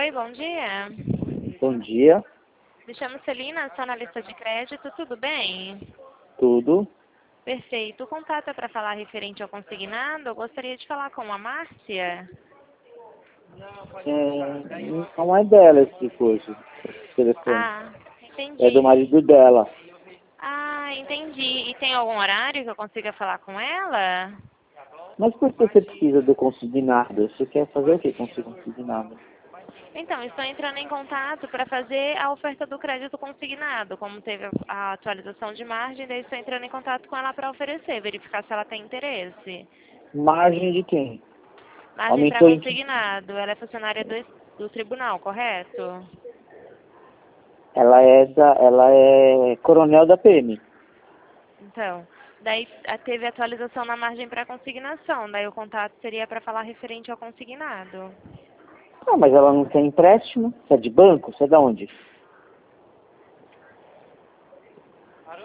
Oi, bom dia. Bom dia, Me chamo Celina, sou analista de crédito, tudo bem? tudo. Perfeito. O contato é para falar referente ao consignado. Eu gostaria de falar com a Márcia. Não é dela esse coisa, esse telefone. Ah, É do entendi. marido dela. Ah, entendi. E tem algum horário que eu consiga falar com ela? Mas por que você precisa do consignado? Você quer fazer o que com esse consignado? Então, estou entrando em contato para fazer a oferta do crédito consignado. Como teve a atualização de margem, daí estou entrando em contato com ela para oferecer, verificar se ela tem interesse. Margem de quem? Margem para Aumentou em... consignado. Ela é funcionária do tribunal, correto? Ela é coronel da PM. Então, daí teve atualização na margem para consignação. Daí o contato seria para falar referente ao consignado. Ah, mas ela não tem empréstimo? Você é de banco? Você é de onde?